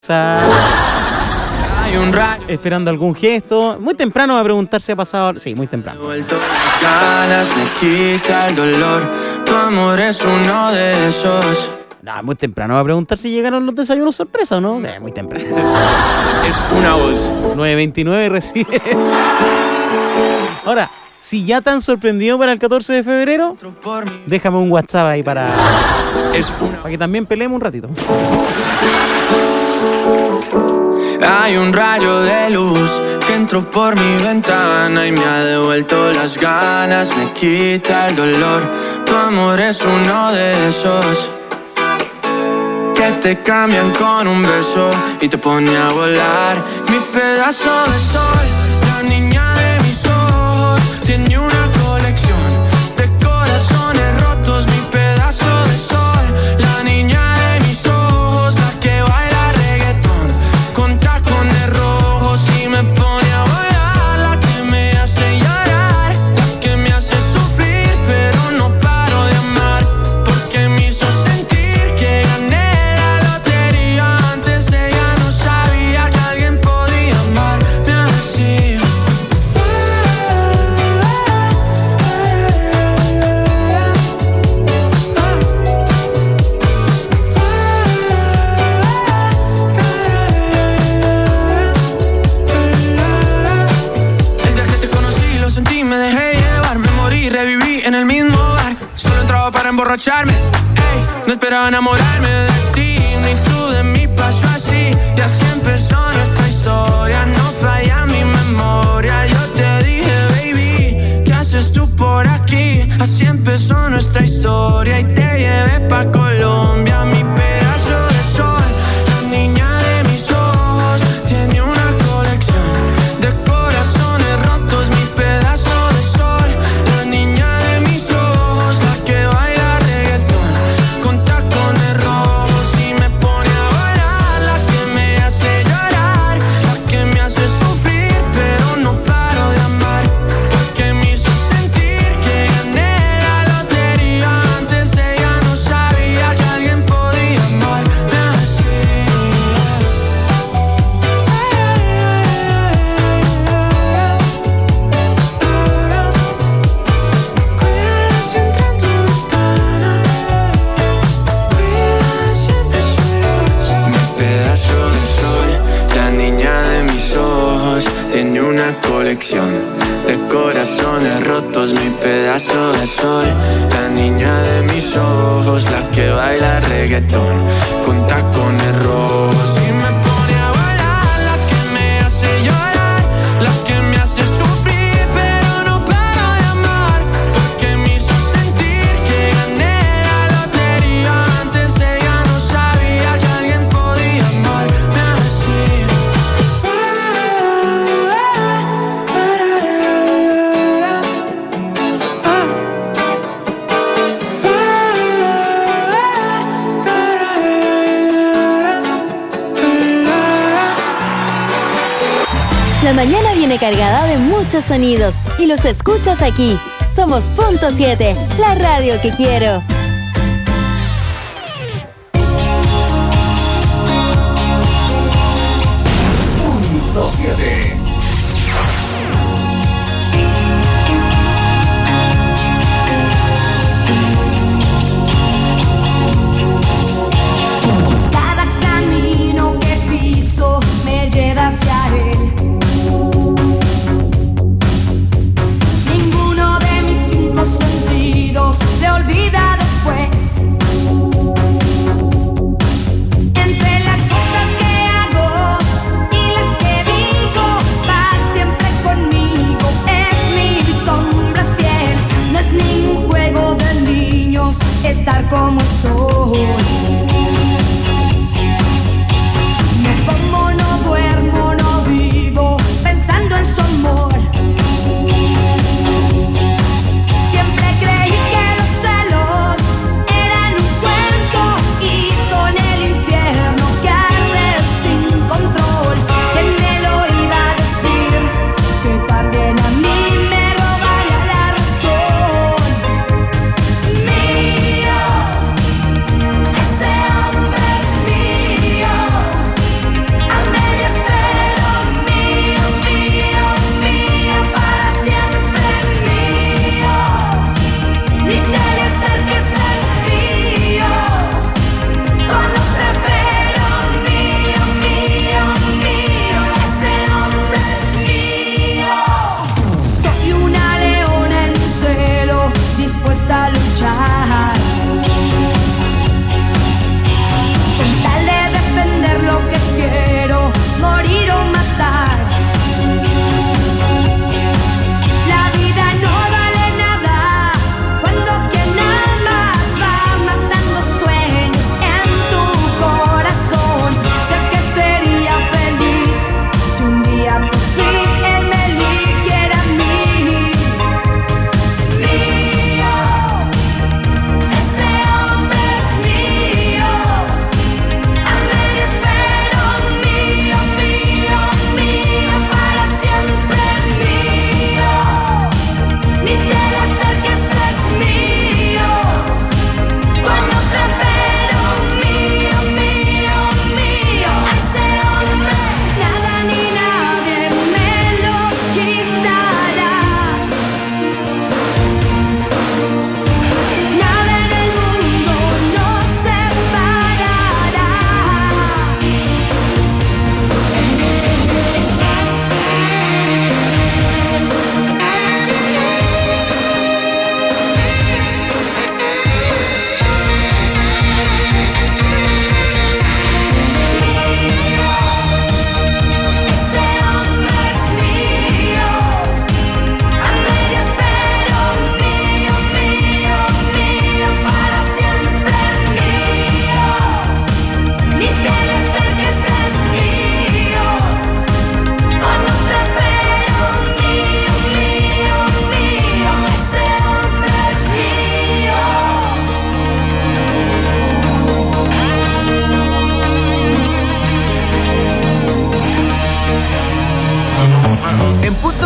Hay un rayo esperando algún gesto. Muy temprano va a preguntar si ha pasado. Sí, muy temprano. Vuelto las ganas, me quita el dolor. Tu amor es uno de esos. No, muy temprano va a preguntar si llegaron los desayunos sorpresa o no. Sí, muy temprano. Es una voz. 9:29 recibe. Ahora, si ya tan sorprendido para el 14 de febrero, déjame un WhatsApp ahí para que también peleemos un ratito. Hay un rayo de luz que entró por mi ventana y me ha devuelto las ganas, me quita el dolor. Tu amor es uno de esos que te cambian con un beso y te pone a volar. Mi pedazo de sol, la niña de mis ojos, tiene una colección de corazones rotos. Mi pedazo de sol, la niña de mis ojos, la que baila reggaetón con tacones rojos y me pone a volar. La que me hace llorar, la que me hace sufrir, pero no paro de amar, porque me hizo sentir que gané la lotería. Antes ella no sabía que alguien podía amarme así. El día que te conocí lo sentí, me dejé llevar, me morí, reviví en el mismo bar. Solo entraba para emborracharme, ey, no esperaba enamorarme de ti, ni tú de mí. Pasó así y así empezó nuestra historia. No falla mi memoria. Yo te dije, baby, ¿qué haces tú por aquí? Así empezó nuestra historia y te llevé pa' Colombia. Mi pedazo de sol, la niña de mis ojos, tiene una colección de corazones rotos. Mi pedazo de sol, la niña de mis ojos, la que baila reggaetón con tacones rojos y me pone a volar. La que me hace llorar, la que me hace sufrir, pero no paro de amar, porque me hizo sentir que gané la lotería. Antes ella no sabía que alguien podía amarme así. Mi pedazo de sol, la niña de mis ojos, tiene una colección de corazones rotos. Mi pedazo de sol, la niña de mis ojos, la que baila reggaetón con tacones rojos y me pone a volar. La que me hace llorar, la que me hace sufrir, pero no paro de amar, porque me hizo sentir que gané la lotería. Antes ella no sabía que alguien podía amarme así. La mañana viene cargada de muchos sonidos y los escuchas aquí. Somos Punto 7, la radio que quiero. Punto 7. Cada camino que piso me lleva hacia él. Ninguno de mis cinco sentidos le olvida después.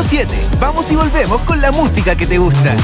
100.7. Vamos y volvemos con la música que te gusta.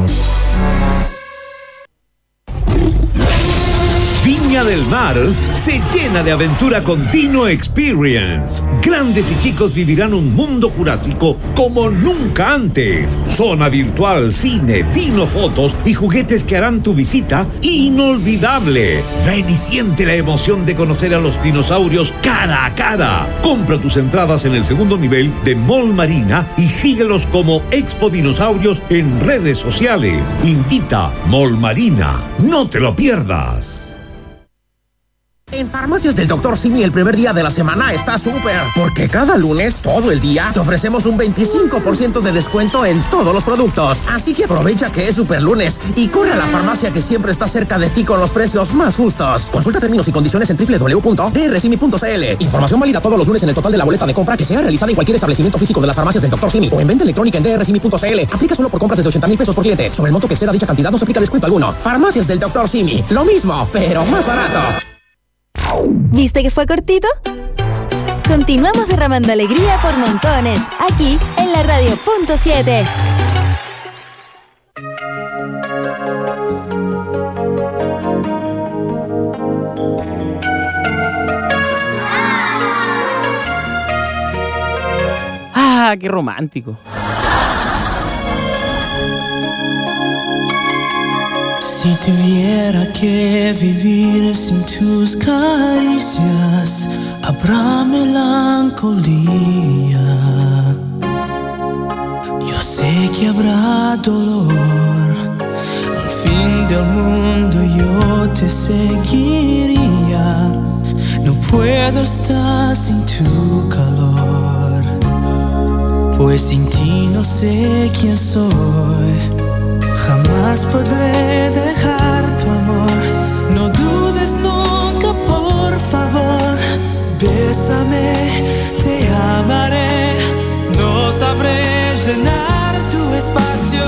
Viña del Mar se llena de aventura con Dino Experience. Grandes y chicos vivirán un mundo jurásico como nunca antes. Zona virtual, cine, Dino fotos y juguetes que harán tu visita inolvidable. Ven y siente la emoción de conocer a los dinosaurios cara a cara. Compra tus entradas en el segundo nivel de Mall Marina y síguelos como Expo Dinosaurios en redes sociales. Invita Mall Marina. No te lo pierdas. En Farmacias del Dr. Simi el primer día de la semana está súper, porque cada lunes, todo el día, te ofrecemos un 25% de descuento en todos los productos. Así que aprovecha que es super lunes y corre a la farmacia que siempre está cerca de ti con los precios más justos. Consulta términos y condiciones en www.drsimi.cl. Información válida todos los lunes en el total de la boleta de compra que sea realizada en cualquier establecimiento físico de las Farmacias del Dr. Simi o en venta electrónica en drsimi.cl. Aplica solo por compras desde 80,000 pesos por cliente. Sobre el monto que exceda dicha cantidad no se aplica descuento alguno. Farmacias del Dr. Simi. Lo mismo, pero más barato. ¿Viste que fue cortito? Continuamos derramando alegría por montones, aquí en la Radio Punto 7. ¡Ah, qué romántico! Si tuviera que vivir sin tus caricias, habrá melancolía. Yo sé que habrá dolor. Al fin del mundo yo te seguiría. No puedo estar sin tu calor, pues sin ti no sé quién soy. Jamás podré dejar tu amor. No dudes nunca, por favor. Bésame, te amaré. No sabré llenar tu espacio.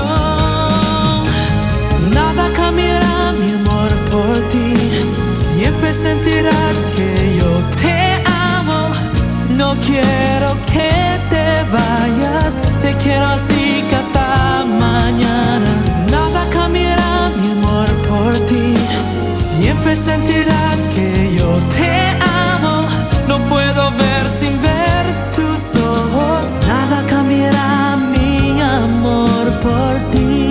Nada cambiará mi amor por ti. Siempre sentirás que yo te amo. No quiero que te vayas. Te quiero así cada mañana. Nada cambiará mi amor por ti. Siempre sentirás que yo te amo. No puedo ver sin ver tus ojos. Nada cambiará mi amor por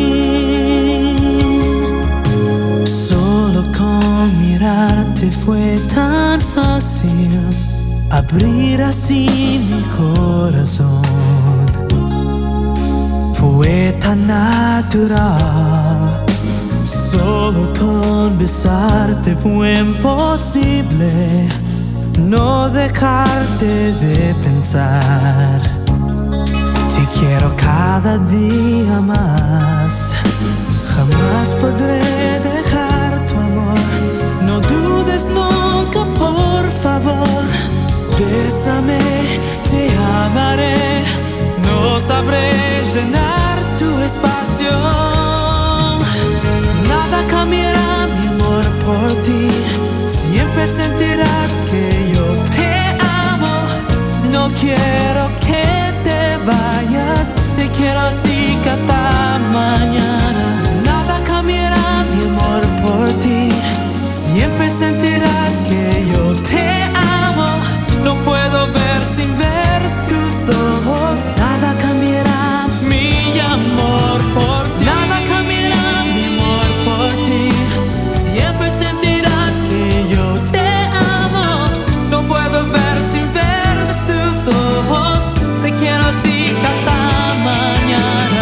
ti. Solo con mirarte fue tan fácil abrir así mi corazón. Fue tan natural. Solo con besarte fue imposible no dejarte de pensar. Te quiero cada día más. Jamás podré dejar tu amor. No dudes nunca, por favor. Bésame, te amaré. No sabré llenar tu espacio. Nada cambiará mi amor por ti. Siempre sentirás que yo te amo. No quiero que te vayas. Te quiero así cada mañana. Nada cambiará mi amor por ti. Siempre sentirás que yo te amo. No puedo ver sin ver tus ojos. Nada cambiará mi amor por ti. Nada cambiará mi amor por ti. Siempre sentirás que yo te amo. No puedo ver sin ver tus ojos. Te quiero así cada mañana.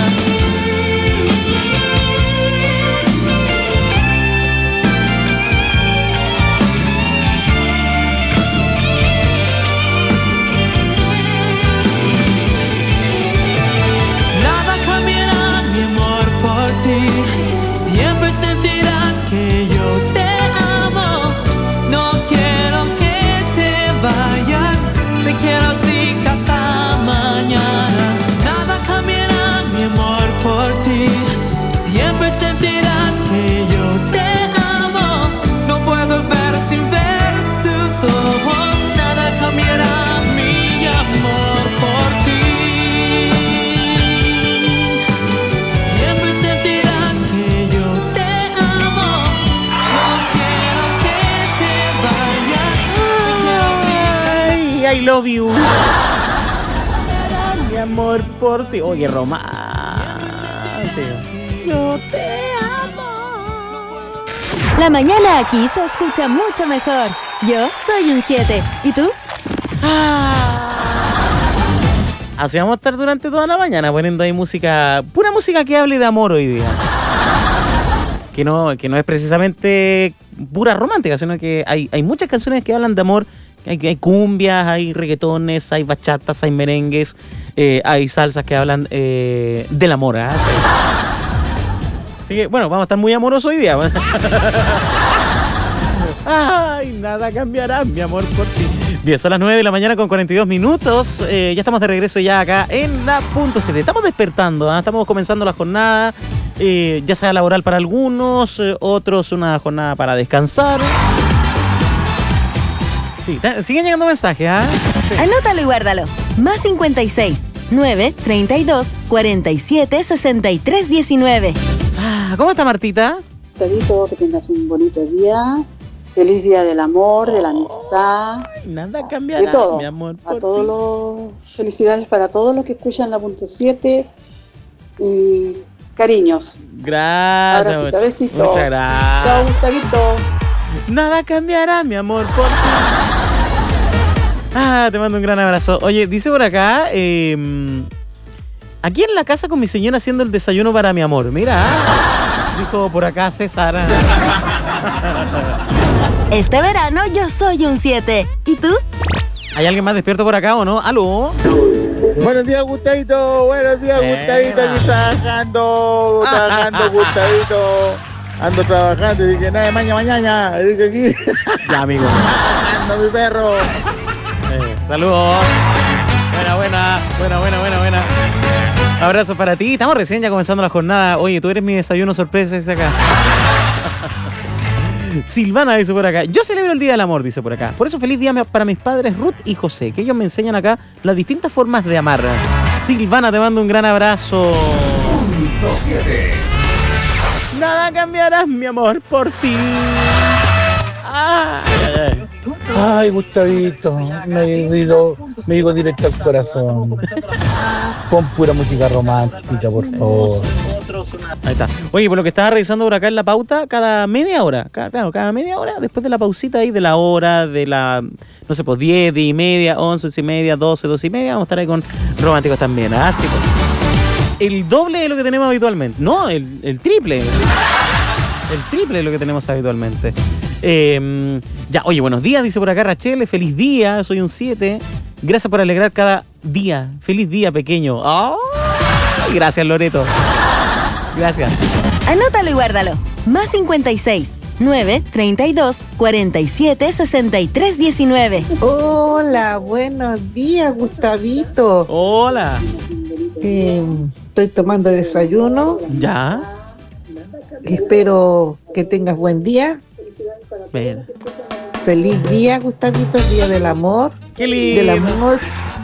I love you. Mi amor por ti. Oye, romántico. Yo te amo. La mañana aquí se escucha mucho mejor. Yo soy un 7. ¿Y tú? Así vamos a estar durante toda la mañana poniendo ahí música, pura música que hable de amor hoy día. Que no es precisamente pura romántica, sino que hay muchas canciones que hablan de amor. Hay cumbias, hay reggaetones, hay bachatas, hay merengues, hay salsas que hablan del amor. ¿Eh? Así que, bueno, vamos a estar muy amorosos hoy día. Ay, nada cambiará, mi amor por ti. Bien, son las 9 de la mañana con 42 minutos. Ya estamos de regreso ya acá en la punto 7. Estamos despertando, ¿eh? Estamos comenzando la jornada, ya sea laboral para algunos, otros una jornada para descansar. Sí, siguen llegando mensajes, ¿ah? Sí. Anótalo y guárdalo. Más 56 9 32 47 63 19. ¿Cómo está Martita? Gustavito, que tengas un bonito día. Feliz día del amor, de la amistad. Nada cambiará, de todo. Mi amor. A todos los felicidades para todos los que escuchan la punto 7 y cariños. Gracias. Abracito, besito. Muchas gracias. Chao, Gustavito. Nada cambiará, mi amor, por ti. Te mando un gran abrazo. Oye, dice por acá, aquí en la casa con mi señora haciendo el desayuno para mi amor. Mira, dijo por acá César. Este verano yo soy un 7. ¿Y tú? ¿Hay alguien más despierto por acá o no? ¿Aló? Buenos días, Gustavito. Buenos días, Gustavito. Aquí trabajando, Gustavito. Ando trabajando y dije, nada, mañana. Dije aquí. Ya, amigo. Ando mi perro. Saludos. Buena. Abrazo para ti. Estamos recién ya comenzando la jornada. Oye, tú eres mi desayuno sorpresa, dice acá. Silvana dice por acá. Yo celebro el Día del Amor, dice por acá. Por eso feliz día para mis padres Ruth y José, que ellos me enseñan acá las distintas formas de amar. Silvana, te mando un gran abrazo. Punto 7. Nada cambiarás, mi amor, por ti. Ay, Gustavito, me digo directo al corazón. Pon pura música romántica, por favor. Ahí está. Oye, por lo que estaba revisando por acá en la pauta, cada media hora, cada media hora, después de la pausita ahí de la hora, de la, no sé, pues 10, 10 y media, 11, 11 y media, 12, 12 y media, vamos a estar ahí con románticos también. Así pues. El doble de lo que tenemos habitualmente. No, el triple. El triple de lo que tenemos habitualmente. Ya, oye, buenos días, dice por acá Rachel. Feliz día, soy un 7. Gracias por alegrar cada día. Feliz día, pequeño. Oh, gracias, Loreto. Gracias. Anótalo y guárdalo. Más 56 9 32 47 63 19. Hola, buenos días, Gustavito. Hola. Estoy tomando desayuno. Ya. Espero que tengas buen día. Ven. Feliz día, Gustavito, día del amor. Qué lindo. Del amor.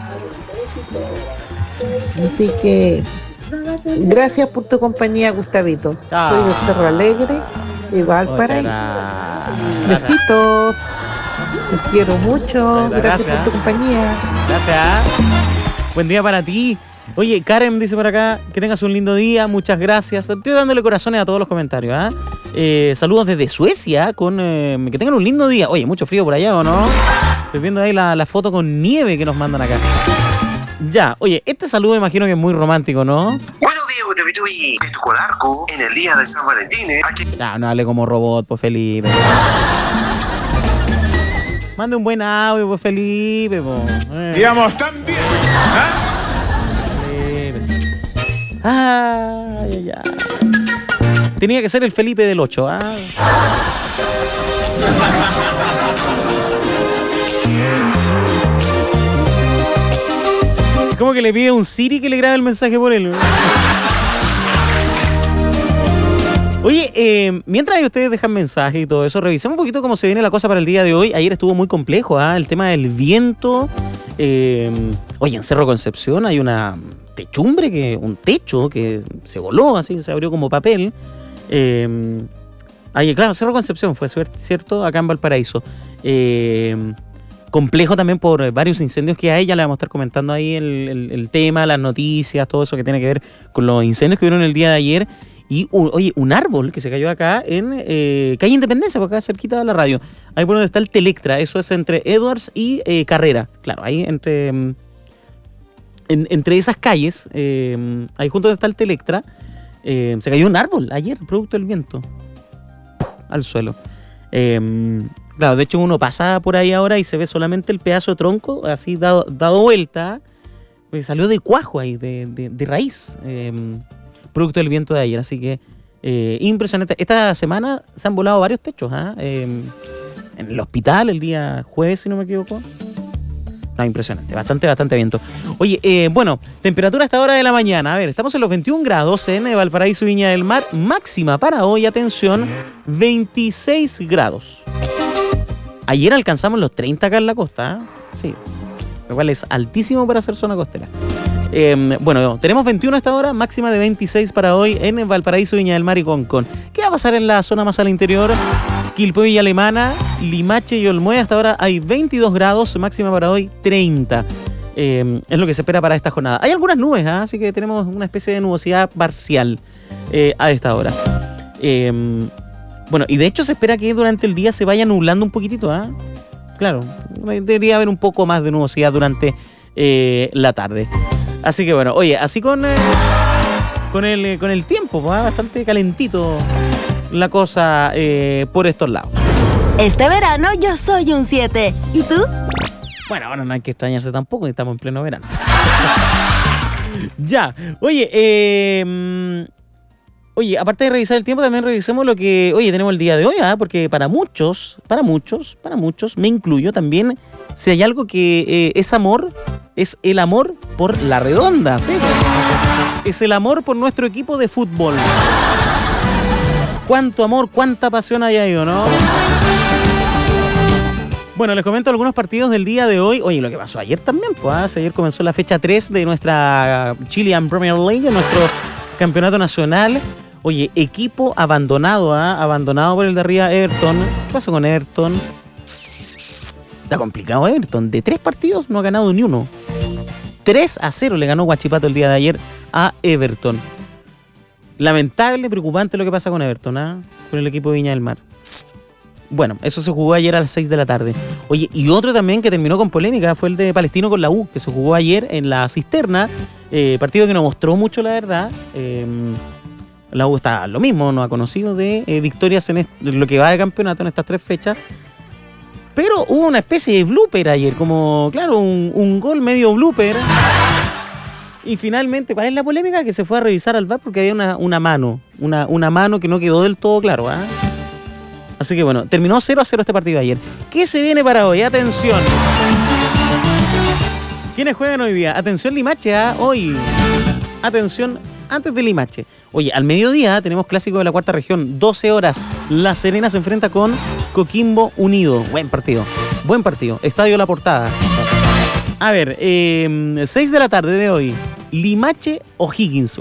Así que gracias por tu compañía, Gustavito. Soy de Cerro Alegre y Valparaíso. Besitos. Te quiero mucho. Gracias por tu compañía. Gracias. Buen día para ti. Oye, Karen dice por acá que tengas un lindo día, muchas gracias. Estoy dándole corazones a todos los comentarios. Saludos desde Suecia, que tengan un lindo día. Oye, mucho frío por allá, ¿o no? Estoy viendo ahí la foto con nieve que nos mandan acá. Ya, oye, este saludo me imagino que es muy romántico, ¿no? Buenos días, Gustavito y Escolarco, en el día de San Valentín. Ya, no hable como robot, pues Felipe. Mande un buen audio, pues Felipe, pues. Digamos, también. Ay. Tenía que ser el Felipe del 8, ¿ah? Como que le pide a un Siri que le grabe el mensaje por él. Oye, mientras ustedes dejan mensajes y todo eso, revisemos un poquito cómo se viene la cosa para el día de hoy. Ayer estuvo muy complejo, el tema del viento. Oye, en Cerro Concepción hay una techumbre, un techo que se voló, así, se abrió como papel. Ahí, claro, Cerro Concepción fue, ¿cierto? Acá en Valparaíso. complejo también por varios incendios que hay. Ya le vamos a estar comentando ahí el tema, las noticias, todo eso que tiene que ver con los incendios que hubieron el día de ayer. Y, un árbol que se cayó acá en calle Independencia, por acá cerquita de la radio. Ahí por donde está el Telectra. Eso es entre Edwards y Carrera. Claro, ahí entre esas calles, ahí junto donde está el Telectra, se cayó un árbol ayer, producto del viento. ¡Puf! Al suelo. Claro, de hecho uno pasa por ahí ahora y se ve solamente el pedazo de tronco, así dado vuelta. Pues salió de cuajo ahí, de raíz. Producto del viento de ayer, así que impresionante. Esta semana se han volado varios techos, en el hospital el día jueves, si no me equivoco. No, impresionante, bastante viento. Oye, bueno, temperatura a esta hora de la mañana. A ver, estamos en los 21 grados en Valparaíso, Viña del Mar. Máxima para hoy, atención, 26 grados. Ayer alcanzamos los 30 acá en la costa, sí, lo cual es altísimo para hacer zona costera. Bueno, tenemos 21 a esta hora, máxima de 26 para hoy en Valparaíso, Viña del Mar y Concón. ¿Qué va a pasar en la zona más al interior? Quilpué, Villa Alemana, Limache y Olmué. Hasta ahora hay 22 grados, máxima para hoy 30. Es lo que se espera para esta jornada. Hay algunas nubes, así que tenemos una especie de nubosidad parcial a esta hora. Bueno, y de hecho se espera que durante el día se vaya nublando un poquitito, Claro, debería haber un poco más de nubosidad durante la tarde. Así que bueno, oye, así con el tiempo, bastante calentito la cosa por estos lados. Este verano yo soy un 7. ¿Y tú? Bueno, ahora no hay que extrañarse tampoco, estamos en pleno verano. Ya, oye, aparte de revisar el tiempo, también revisemos lo que, tenemos el día de hoy, porque para muchos, me incluyo también, si hay algo que es amor, es el amor por La Redonda, ¿sí? Es el amor por nuestro equipo de fútbol. Cuánto amor, cuánta pasión hay ahí, ¿o no? Bueno, les comento algunos partidos del día de hoy. Oye, lo que pasó ayer también, pues, ayer comenzó la fecha 3 de nuestra Chilean Premier League, nuestro campeonato nacional. Oye, equipo abandonado, abandonado por el de arriba, Everton. ¿Qué pasa con Everton? Está complicado Everton. De 3 partidos no ha ganado ni uno. 3-0 le ganó Huachipato el día de ayer a Everton. Lamentable, preocupante lo que pasa con Everton, con el equipo de Viña del Mar. Bueno, eso se jugó ayer a las 6 de la tarde. Oye, y otro también que terminó con polémica fue el de Palestino con la U, que se jugó ayer en la Cisterna. Partido que no mostró mucho, la verdad. La U está lo mismo, no ha conocido de victorias en lo que va de campeonato en estas 3 fechas. Pero hubo una especie de blooper ayer, como, claro, un gol medio blooper. Y finalmente, ¿cuál es la polémica? Que se fue a revisar al VAR porque había una mano que no quedó del todo claro, Así que bueno, terminó 0-0 este partido de ayer. ¿Qué se viene para hoy? Atención. ¿Quiénes juegan hoy día? Atención Limache, hoy. Atención, antes de Limache. Oye, al mediodía tenemos clásico de la cuarta región, 12 horas. La Serena se enfrenta con Coquimbo Unido. Buen partido. Estadio La Portada. A ver, 6 de la tarde de hoy, Limache O'Higgins.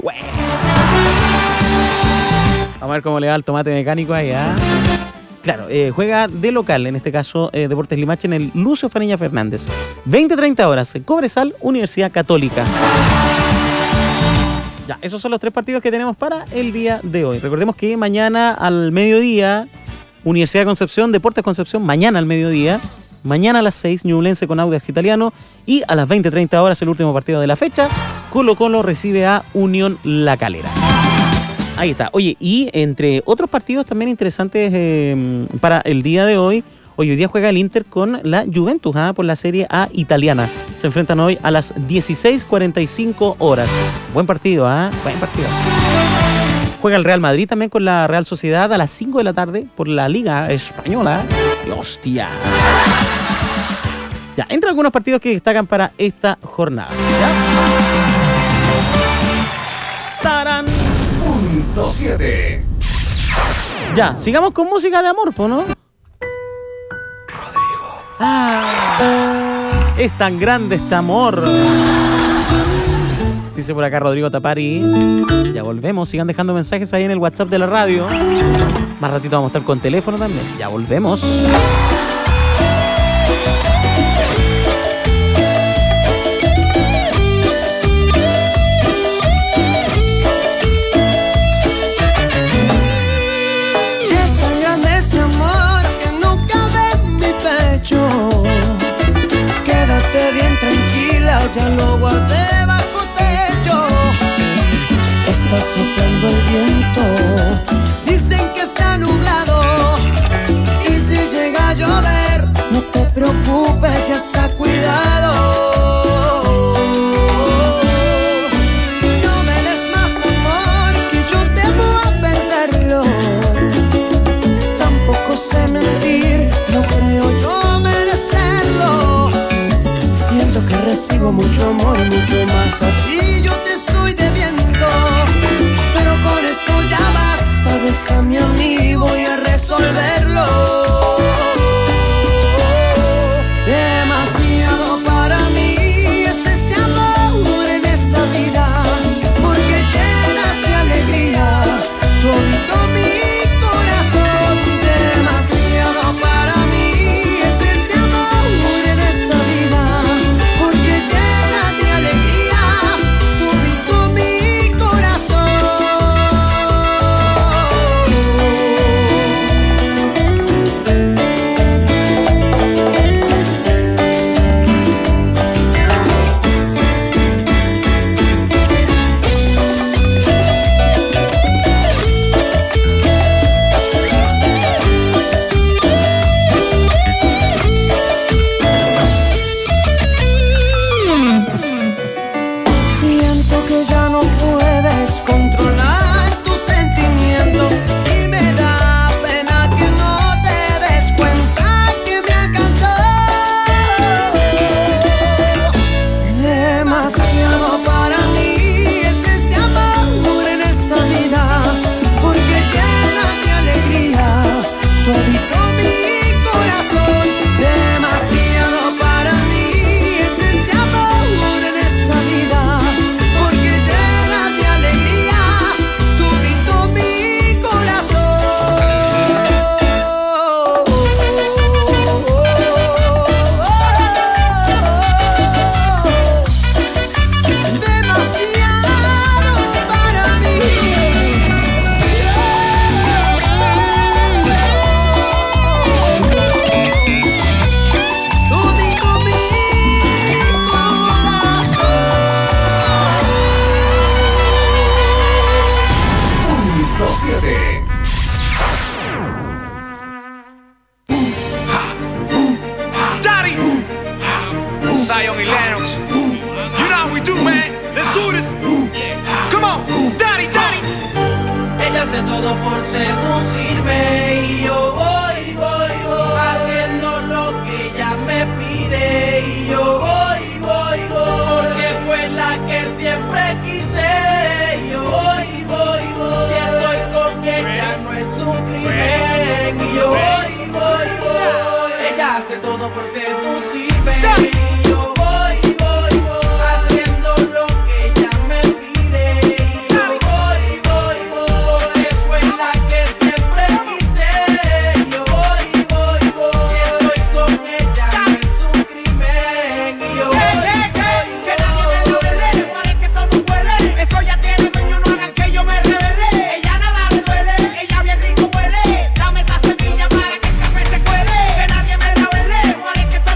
Vamos a ver cómo le va el tomate mecánico ahí, Claro, juega de local, en este caso Deportes Limache, en el Lucio Fariña Fernández. 20-30 horas, Cobresal, Universidad Católica. Ya, esos son los 3 partidos que tenemos para el día de hoy. Recordemos que mañana al mediodía, Universidad de Concepción, Deportes Concepción, mañana al mediodía. Mañana a las 6, Ñublense con Audax Italiano. Y a las 20-30 horas, el último partido de la fecha, Colo-Colo recibe a Unión La Calera. Ahí está. Oye, y entre otros partidos también interesantes para el día de hoy, hoy día juega el Inter con la Juventus por la Serie A italiana. Se enfrentan hoy a las 16:45 horas. Buen partido, Buen partido. Juega el Real Madrid también con la Real Sociedad a las 5 de la tarde por la Liga Española. Y ¡hostia! Ya, entre algunos partidos que destacan para esta jornada. ¿Ya? ¡Tarán! Punto 7. Ya, sigamos con música de amor, ¿no? Rodrigo. Es tan grande este amor. Dice por acá Rodrigo Tapari. Ya volvemos, sigan dejando mensajes ahí en el WhatsApp de la radio. Más ratito vamos a estar con teléfono también. Ya volvemos. ya lo guardé bajo techo. Está soplando el viento, dicen que está nublado. Y si llega a llover, no te preocupes, ya está cuidado. No me des más amor, que yo temo a perderlo. Tampoco sé mentir, no creo yo merecerlo. Siento que recibo mucho amor y mucho más a ti yo te estoy debiendo. Pero con esto ya basta, déjame a mí, voy a resolverlo. Demasiado para mí es este amor en esta vida, porque llenas de alegría todo mi corazón. Demasiado para mí es este amor en esta vida, porque llena de alegría todo mi corazón. Siento que ya no puedes controlar tus sentimientos y me da pena que no te des cuenta que me alcanzó. Demasiado para mí es este amor en esta vida, porque llena de alegría todito mi corazón. Demasiado para mí es este amor en esta vida, porque llena de alegría todito mi corazón. Demasiado para mí. Todito mi Punto 7. Daddy! Zion y Lennox. You know how we do, man. Let's do this. Come on, Daddy, Daddy. Ella hace todo por seducirme y yo voy, haciendo lo que ella me pide y yo voy, porque fue la que siempre quise y yo voy, si estoy con ella no es un crimen y yo voy, ella hace todo por seducirme y yo voy, haciendo lo que ella me pide y yo voy, porque fue la que siempre quise y yo voy, si estoy con ella no es un crimen y yo voy, Que nadie me lo duele, parece que todo huele. Eso ya tiene dueño, no hagan que yo me revele. Ella nada le duele, ella bien rico huele. Dame esa semilla para que el café se cuele. Que nadie me la duele, parece que todo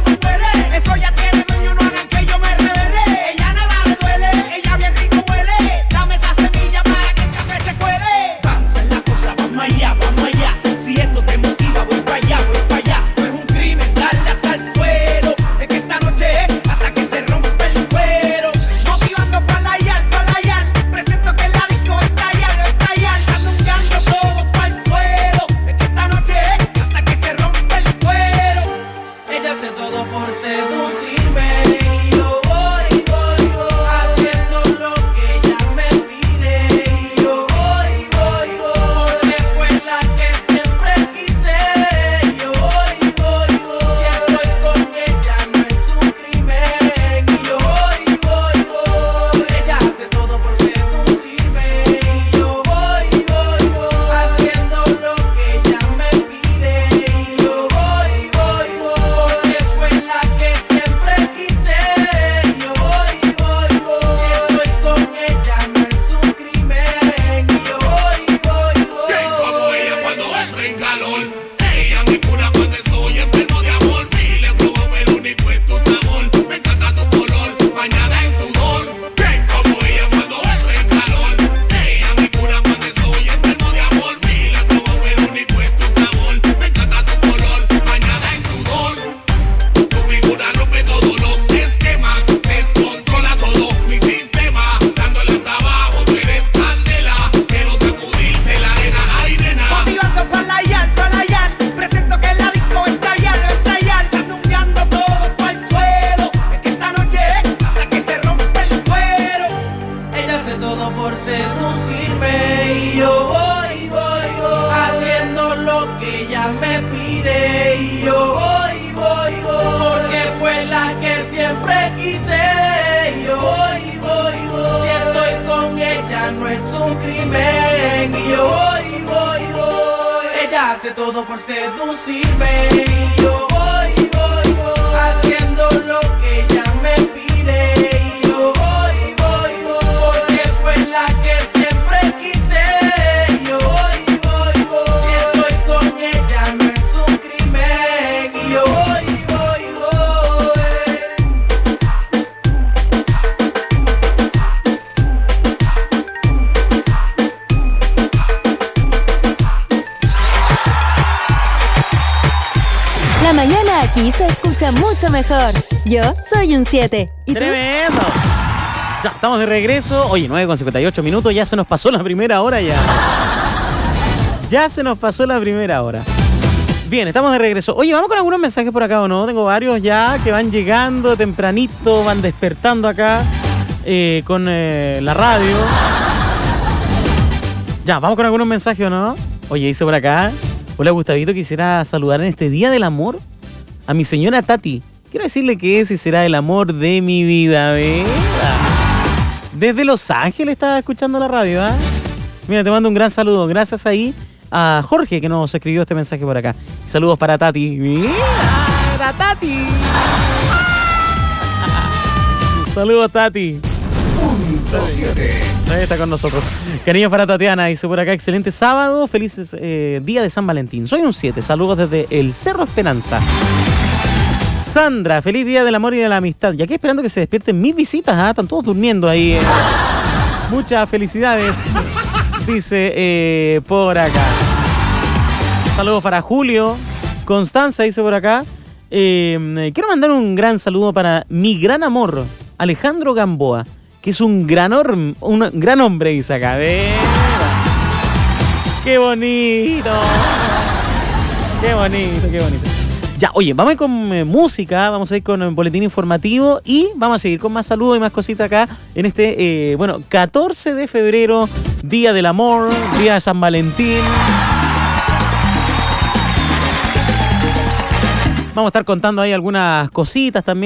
hace todo por seducirme y yo voy, haciendo lo que ella me pide y yo voy, porque fue la que siempre quise y yo voy, si estoy con ella no es un crimen y yo voy. La mañana aquí se escucha mucho mejor. Yo soy un 7. ¿Y tú? ¡Tremendo! Ya estamos de regreso. Oye, 9:58 minutos. Ya se nos pasó la primera hora ya. Ya se nos pasó la primera hora. Bien, estamos de regreso. Oye, vamos con algunos mensajes por acá, ¿o no? Tengo varios ya que van llegando tempranito, van despertando acá con la radio. Ya, vamos con algunos mensajes, ¿o no? Oye, dice por acá: hola, Gustavito, quisiera saludar en este Día del Amor a mi señora Tati. Quiero decirle que ese será el amor de mi vida, ¿verdad? Desde Los Ángeles estaba escuchando la radio, ¿eh? Mira, te mando un gran saludo. Gracias ahí a Jorge que nos escribió este mensaje por acá. Saludos para Tati. ¡Mira! ¡Para Tati! Saludos, Tati. Punto 7. Ahí está con nosotros. Cariños para Tatiana. Dice por acá: excelente sábado. Felices día de San Valentín. Soy un 7. Saludos desde el Cerro Esperanza. Sandra, feliz día del amor y de la amistad. Y aquí esperando que se despierten mis visitas. Están todos durmiendo ahí. Muchas felicidades. Dice por acá. Saludos para Julio. Constanza dice por acá: quiero mandar un gran saludo para mi gran amor, Alejandro Gamboa, que es un gran hombre, dice acá. ¡Qué bonito! ¡Qué bonito, qué bonito! Ya, oye, vamos a ir con música, vamos a ir con el boletín informativo y vamos a seguir con más saludos y más cositas acá en este, 14 de febrero, Día del Amor, Día de San Valentín. Vamos a estar contando ahí algunas cositas también.